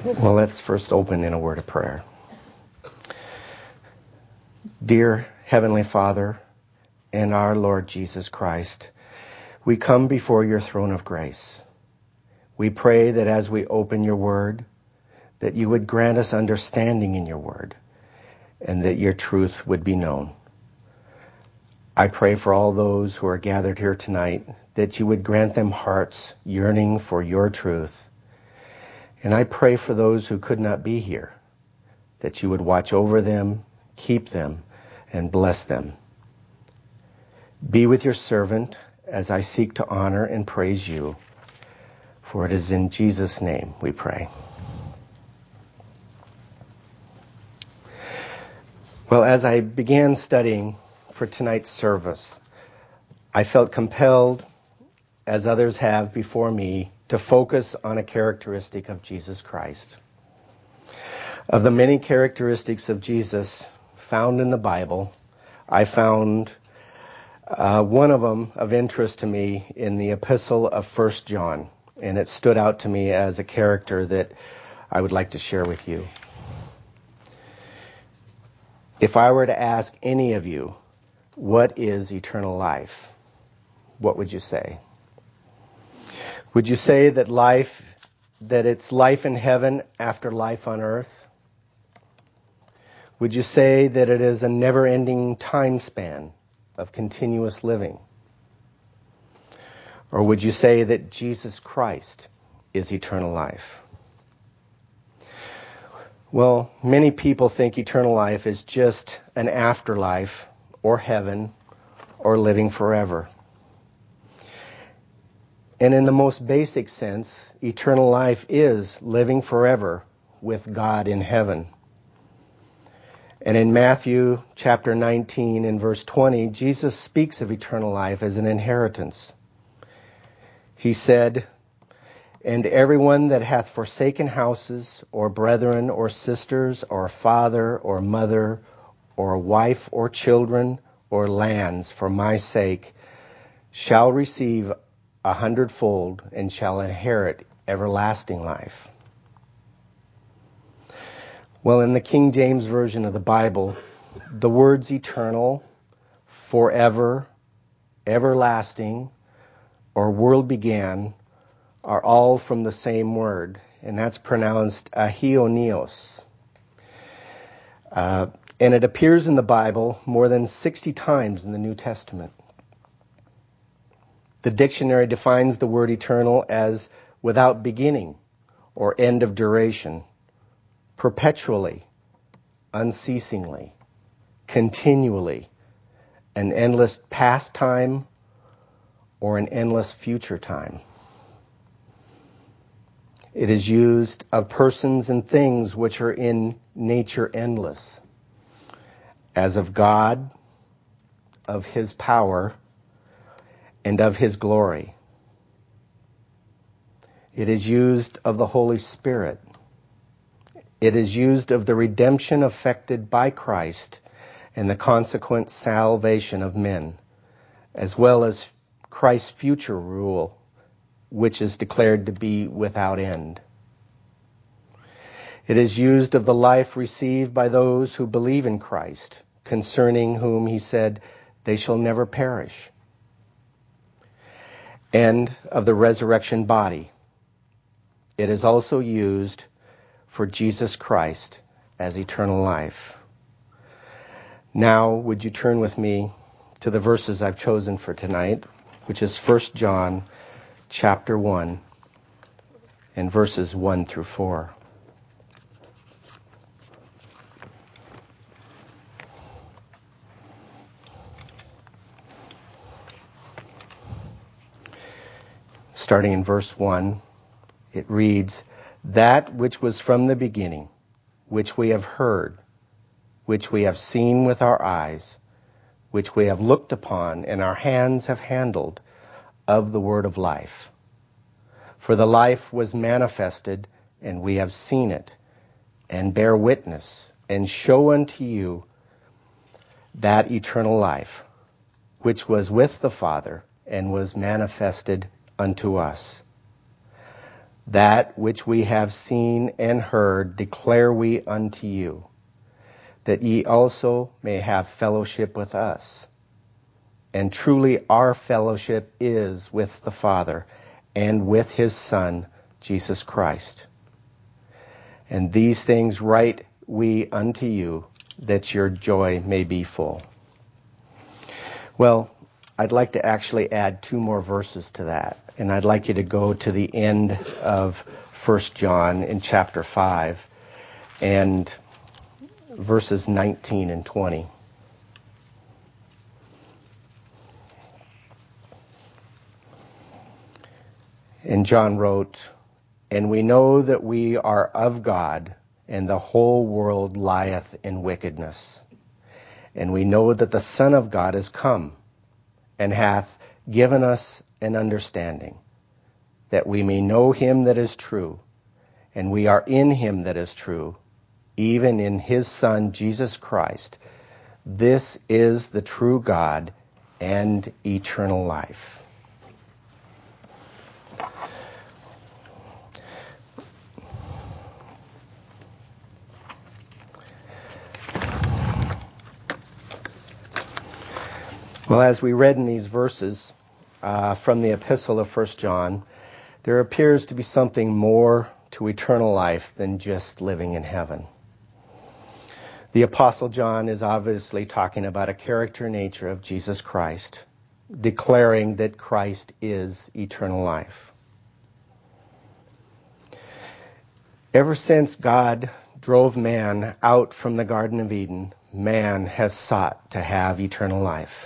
Well, let's first open in a word of prayer. Dear Heavenly Father and our Lord Jesus Christ, we come before your throne of grace. We pray that as we open your word, that you would grant us understanding in your word and that your truth would be known. I pray for all those who are gathered here tonight that you would grant them hearts yearning for your truth. And I pray for those who could not be here, that you would watch over them, keep them, and bless them. Be with your servant as I seek to honor and praise you, for it is in Jesus' name we pray. Well, as I began studying for tonight's service, I felt compelled, as others have before me, to focus on a characteristic of Jesus Christ. Of the many characteristics of Jesus found in the Bible, I found one of them of interest to me in the epistle of 1 John, and it stood out to me as a character that I would like to share with you. If I were to ask any of you, what is eternal life? What would you say? Would you say that it's life in heaven after life on earth? Would you say that it is a never-ending time span of continuous living? Or would you say that Jesus Christ is eternal life? Well, many people think eternal life is just an afterlife or heaven or living forever. And in the most basic sense, eternal life is living forever with God in heaven. And in Matthew chapter 19 and verse 20, Jesus speaks of eternal life as an inheritance. He said, "And everyone that hath forsaken houses, or brethren, or sisters, or father, or mother, or wife, or children, or lands, for my sake, shall receive 100-fold, and shall inherit everlasting life." Well, in the King James Version of the Bible, the words eternal, forever, everlasting, or world began are all from the same word, and that's pronounced aionios. And it appears in the Bible more than 60 times in the New Testament. The dictionary defines the word eternal as without beginning or end of duration, perpetually, unceasingly, continually, an endless past time or an endless future time. It is used of persons and things which are in nature endless, as of God, of his power, and of his glory. It is used of the Holy Spirit. It is used of the redemption effected by Christ and the consequent salvation of men, as well as Christ's future rule, which is declared to be without end. It is used of the life received by those who believe in Christ, concerning whom he said, "They shall never perish," and of the resurrection body. It is also used for Jesus Christ as eternal life. Now, would you turn with me to the verses I've chosen for tonight, which is 1 John chapter 1 and verses 1 through 4. Starting in verse 1, it reads, "That which was from the beginning, which we have heard, which we have seen with our eyes, which we have looked upon, and our hands have handled, of the word of life. For the life was manifested, and we have seen it, and bear witness, and show unto you that eternal life, which was with the Father, and was manifested unto us. That which we have seen and heard declare we unto you, that ye also may have fellowship with us. And truly our fellowship is with the Father and with his Son, Jesus Christ. And these things write we unto you, that your joy may be full. Well, I'd like to actually add 2 more verses to that. And I'd like you to go to the end of 1 John in chapter 5 and verses 19 and 20. And John wrote, "And we know that we are of God, and the whole world lieth in wickedness. And we know that the Son of God is come, and hath given us an understanding, that we may know him that is true. And we are in him that is true, even in his Son, Jesus Christ. This is the true God and eternal life." Well, as we read in these verses from the epistle of 1 John, there appears to be something more to eternal life than just living in heaven. The Apostle John is obviously talking about a character nature of Jesus Christ, declaring that Christ is eternal life. Ever since God drove man out from the Garden of Eden, man has sought to have eternal life.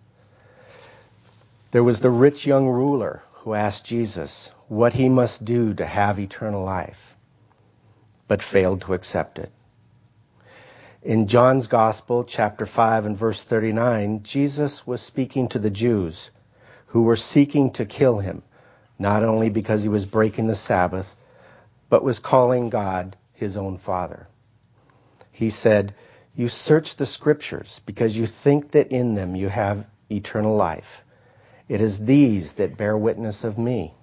There was the rich young ruler who asked Jesus what he must do to have eternal life, but failed to accept it. In John's Gospel, chapter 5 and verse 39, Jesus was speaking to the Jews who were seeking to kill him, not only because he was breaking the Sabbath, but was calling God his own Father. He said, "You search the Scriptures because you think that in them you have eternal life. It is these that bear witness of me."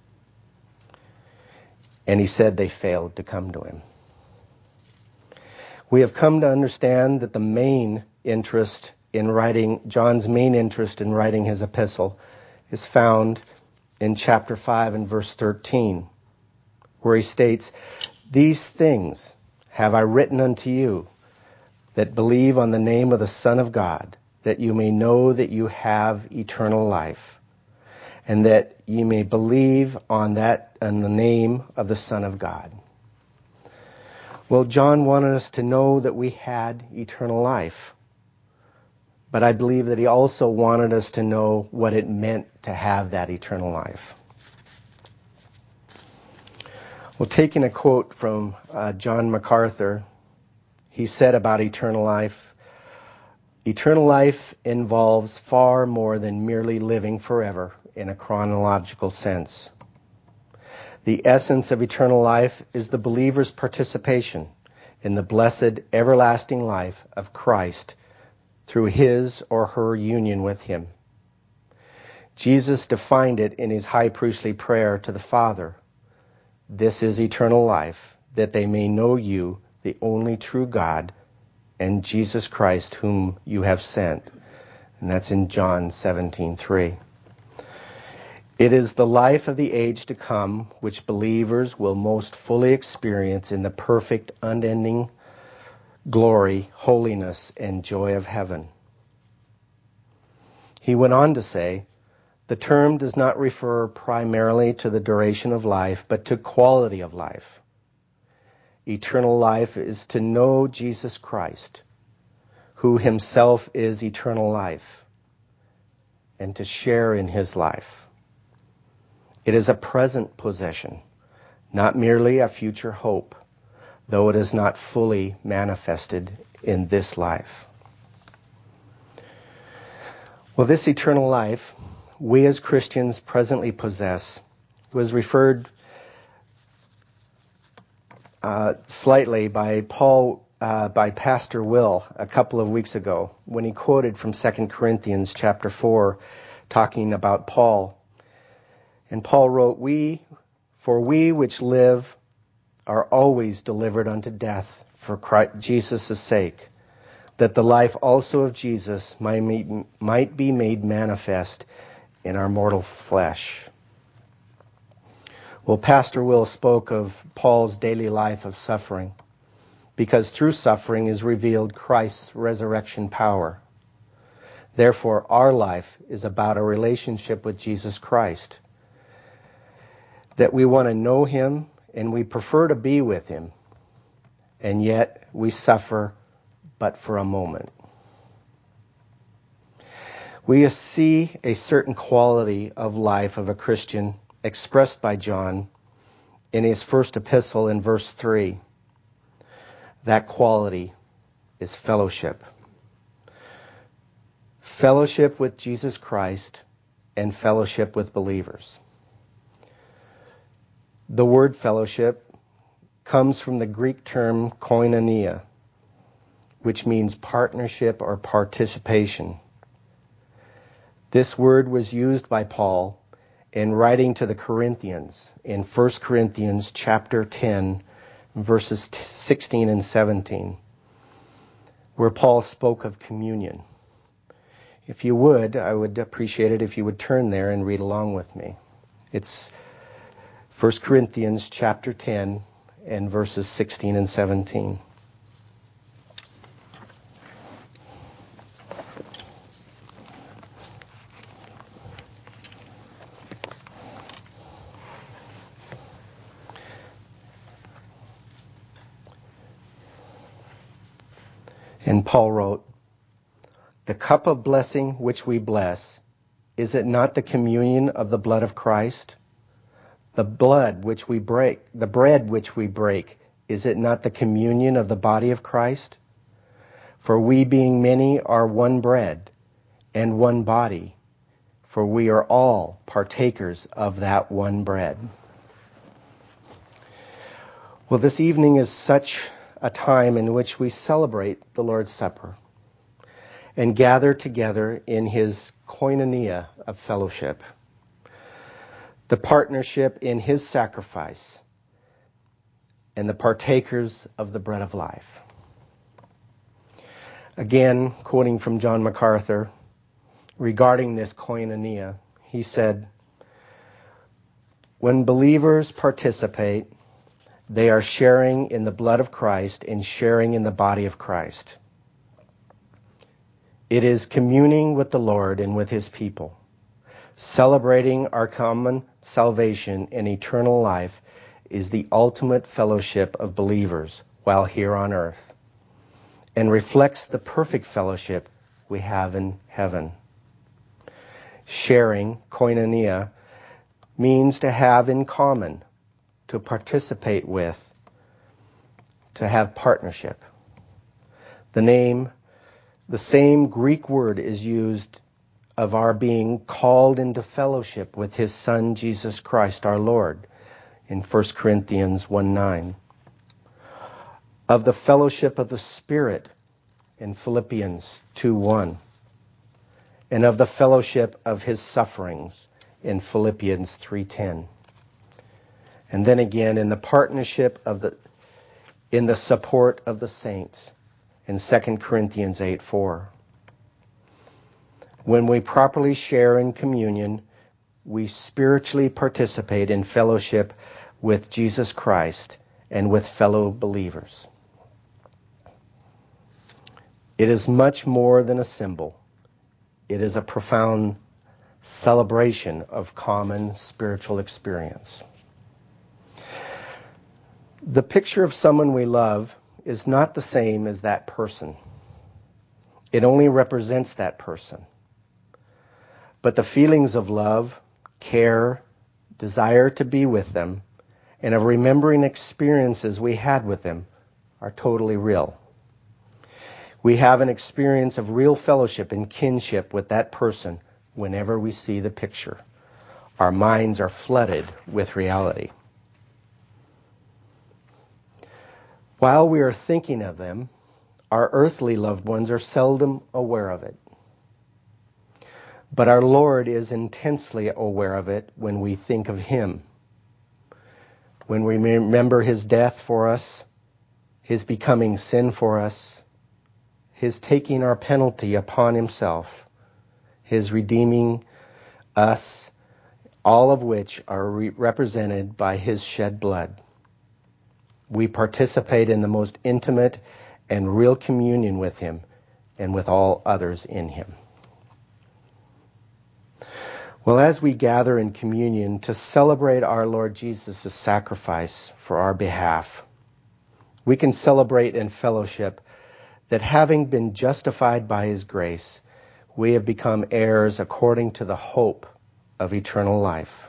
And he said they failed to come to him. We have come to understand that John's main interest in writing his epistle is found in chapter 5 and verse 13, where he states, "These things have I written unto you that believe on the name of the Son of God, that you may know that you have eternal life, and that ye may believe on the name of the Son of God." Well, John wanted us to know that we had eternal life, but I believe that he also wanted us to know what it meant to have that eternal life. Well, taking a quote from John MacArthur, he said about eternal life, "Eternal life involves far more than merely living forever in a chronological sense. The essence of eternal life is the believer's participation in the blessed everlasting life of Christ through his or her union with him. Jesus defined it in his high priestly prayer to the Father. This is eternal life, that they may know you, the only true God, and Jesus Christ whom you have sent." And that's in John 17:3. It is the life of the age to come which believers will most fully experience in the perfect, unending glory, holiness, and joy of heaven. He went on to say, the term does not refer primarily to the duration of life, but to quality of life. Eternal life is to know Jesus Christ, who himself is eternal life, and to share in his life. It is a present possession, not merely a future hope, though it is not fully manifested in this life. Well, this eternal life we as Christians presently possess was referred slightly by Pastor Will a couple of weeks ago when he quoted from 2 Corinthians chapter 4, talking about Paul. And Paul wrote, "We For we which live are always delivered unto death for Jesus' sake, that the life also of Jesus might be made manifest in our mortal flesh. Well, Pastor Will spoke of Paul's daily life of suffering, because through suffering is revealed Christ's resurrection power. Therefore, our life is about a relationship with Jesus Christ, that we want to know him and we prefer to be with him, and yet we suffer but for a moment. We see a certain quality of life of a Christian expressed by John in his first epistle in verse 3. That quality is fellowship. Fellowship with Jesus Christ and fellowship with believers. The word fellowship comes from the Greek term koinonia, which means partnership or participation. This word was used by Paul in writing to the Corinthians in 1 Corinthians chapter 10, verses 16 and 17, where Paul spoke of communion. If you would, I would appreciate it if you would turn there and read along with me. It's 1 Corinthians chapter 10 and verses 16 and 17. And Paul wrote, "The cup of blessing which we bless, is it not the communion of the blood of Christ? The blood which we break, the bread which we break, is it not the communion of the body of Christ? For we being many are one bread and one body, for we are all partakers of that one bread." Well, this evening is such a time in which we celebrate the Lord's Supper and gather together in his koinonia of fellowship, the partnership in his sacrifice, and the partakers of the bread of life. Again, quoting from John MacArthur, regarding this koinonia, he said, "When believers participate, they are sharing in the blood of Christ and sharing in the body of Christ. It is communing with the Lord and with his people, celebrating our common salvation and eternal life is the ultimate fellowship of believers while here on earth, and reflects the perfect fellowship we have in heaven. Sharing, koinonia, means to have in common, to participate with, to have partnership. The same Greek word is used of our being called into fellowship with his Son, Jesus Christ, our Lord, in 1 Corinthians 1:9. Of the fellowship of the Spirit in Philippians 2:1. And of the fellowship of his sufferings in Philippians 3:10. And then again in the partnership in the support of the saints in 2 Corinthians 8:4. When we properly share in communion, we spiritually participate in fellowship with Jesus Christ and with fellow believers. It is much more than a symbol. It is a profound celebration of common spiritual experience. The picture of someone we love is not the same as that person. It only represents that person. But the feelings of love, care, desire to be with them, and of remembering experiences we had with them are totally real. We have an experience of real fellowship and kinship with that person whenever we see the picture. Our minds are flooded with reality. While we are thinking of them, our earthly loved ones are seldom aware of it. But our Lord is intensely aware of it when we think of him. when we remember his death for us, his becoming sin for us, his taking our penalty upon himself, his redeeming us, all of which are represented by his shed blood. We participate in the most intimate and real communion with him and with all others in him. Well, as we gather in communion to celebrate our Lord Jesus' sacrifice for our behalf, we can celebrate in fellowship that having been justified by his grace, we have become heirs according to the hope of eternal life.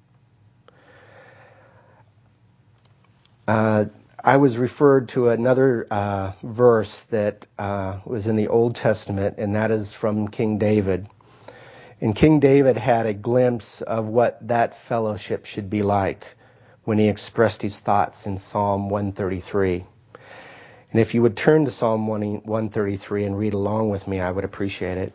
I was referred to another verse that was in the Old Testament, and that is from King David. And King David had a glimpse of what that fellowship should be like when he expressed his thoughts in Psalm 133. And if you would turn to Psalm 133 and read along with me, I would appreciate it.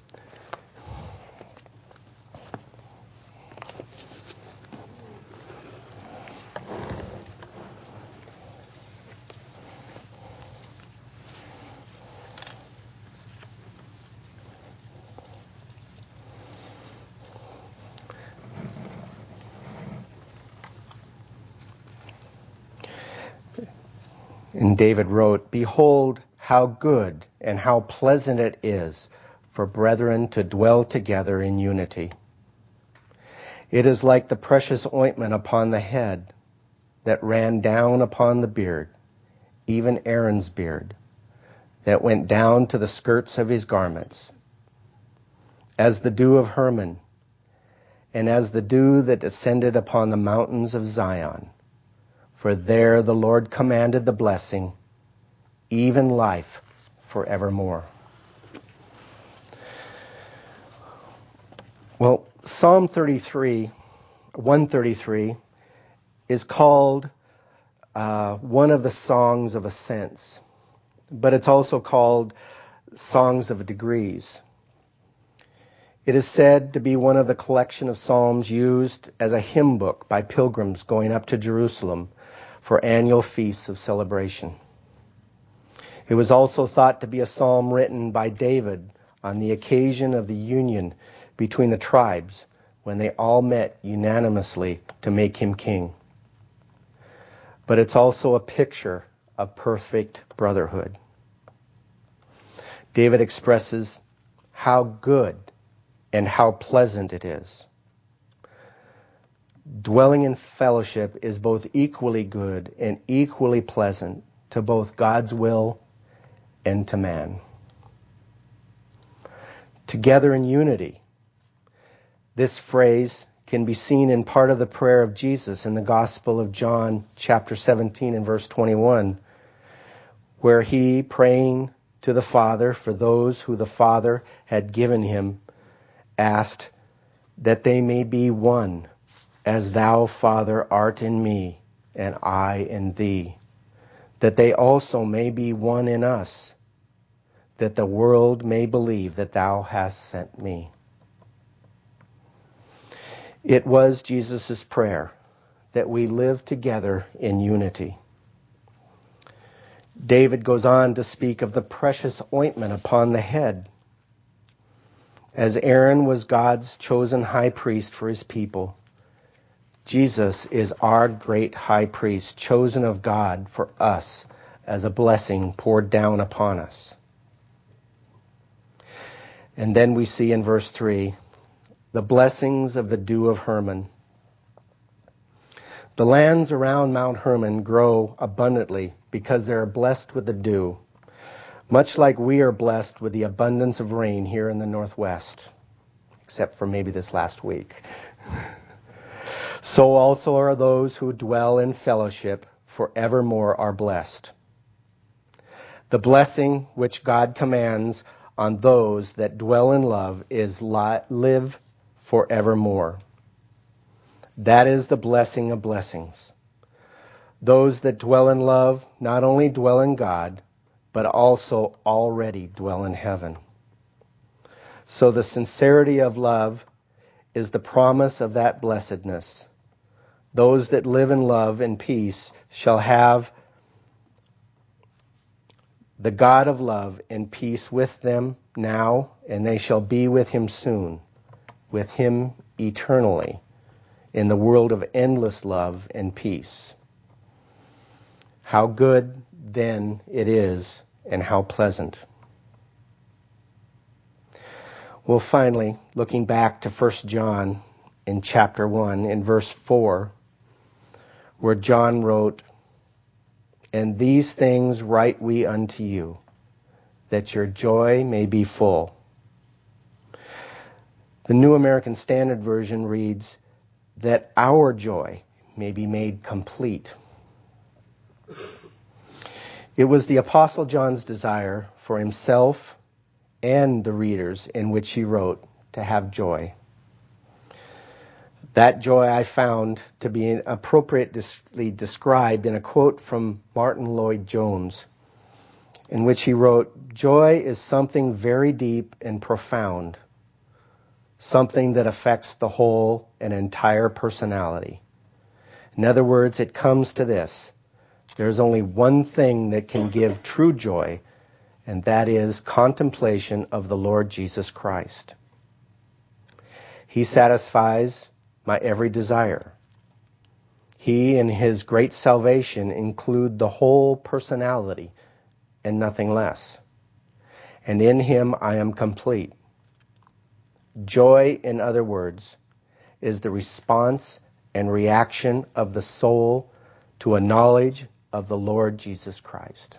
And David wrote, "Behold, how good and how pleasant it is for brethren to dwell together in unity. It is like the precious ointment upon the head that ran down upon the beard, even Aaron's beard, that went down to the skirts of his garments, as the dew of Hermon, and as the dew that descended upon the mountains of Zion. For there the Lord commanded the blessing, even life forevermore." Well, Psalm 133, is called one of the songs of ascents, but it's also called songs of degrees. It is said to be one of the collection of psalms used as a hymn book by pilgrims going up to Jerusalem for annual feasts of celebration. It was also thought to be a psalm written by David on the occasion of the union between the tribes when they all met unanimously to make him king. But it's also a picture of perfect brotherhood. David expresses how good and how pleasant it is. Dwelling in fellowship is both equally good and equally pleasant to both God's will and to man. Together in unity. This phrase can be seen in part of the prayer of Jesus in the Gospel of John, chapter 17 and verse 21, where he, praying to the Father for those who the Father had given him, asked that they may be one, as thou, Father, art in me, and I in thee, that they also may be one in us, that the world may believe that thou hast sent me. It was Jesus' prayer that we live together in unity. David goes on to speak of the precious ointment upon the head. As Aaron was God's chosen high priest for his people, Jesus is our great high priest, chosen of God for us as a blessing poured down upon us. And then we see in verse 3, the blessings of the dew of Hermon. The lands around Mount Hermon grow abundantly because they are blessed with the dew, much like we are blessed with the abundance of rain here in the Northwest, except for maybe this last week. So also are those who dwell in fellowship forevermore are blessed. The blessing which God commands on those that dwell in love is live forevermore. That is the blessing of blessings. Those that dwell in love not only dwell in God, but also already dwell in heaven. So the sincerity of love is the promise of that blessedness. Those that live in love and peace shall have the God of love and peace with them now, and they shall be with him soon, with him eternally, in the world of endless love and peace. How good, then, it is, and how pleasant. Well, finally, looking back to 1 John in chapter 1, in verse 4, where John wrote, "And these things write we unto you, that your joy may be full." The New American Standard Version reads, "that our joy may be made complete." It was the Apostle John's desire for himself and the readers in which he wrote to have joy. That joy I found to be appropriately described in a quote from Martin Lloyd-Jones, in which he wrote, "Joy is something very deep and profound, something that affects the whole and entire personality. In other words, it comes to this: there's only one thing that can give true joy, and that is contemplation of the Lord Jesus Christ. He satisfies my every desire. He and his great salvation include the whole personality and nothing less. And in him I am complete." Joy, in other words, is the response and reaction of the soul to a knowledge of the Lord Jesus Christ.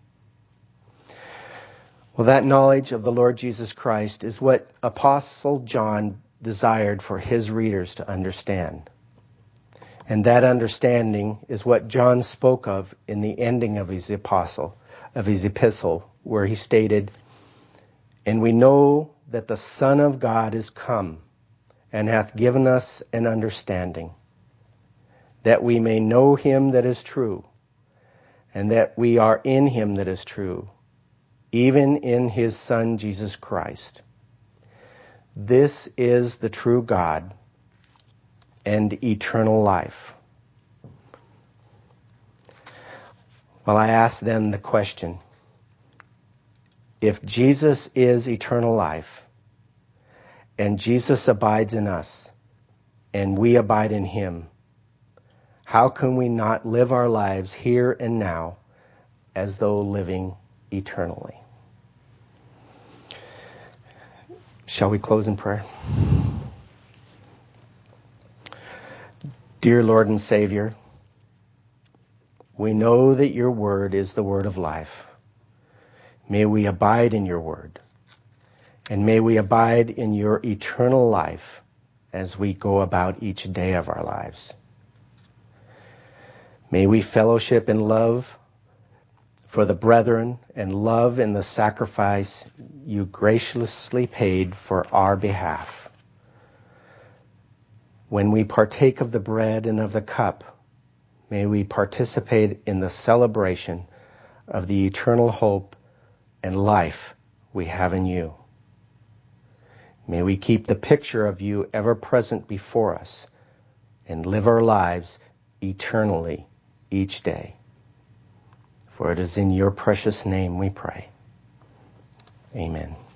Well, that knowledge of the Lord Jesus Christ is what Apostle John desired for his readers to understand. And that understanding is what John spoke of in the ending of his epistle, where he stated, "And we know that the Son of God is come, and hath given us an understanding, that we may know him that is true, and that we are in him that is true, even in his Son Jesus Christ. This is the true God and eternal life." Well, I ask then the question, if Jesus is eternal life, and Jesus abides in us, and we abide in him, how can we not live our lives here and now as though living eternally? Shall we close in prayer? Dear Lord and Savior, we know that your word is the word of life. May we abide in your word, and may we abide in your eternal life as we go about each day of our lives. May we fellowship in love for the brethren and love in the sacrifice you graciously paid for our behalf. When we partake of the bread and of the cup, may we participate in the celebration of the eternal hope and life we have in you. May we keep the picture of you ever present before us and live our lives eternally each day. For it is in your precious name we pray. Amen.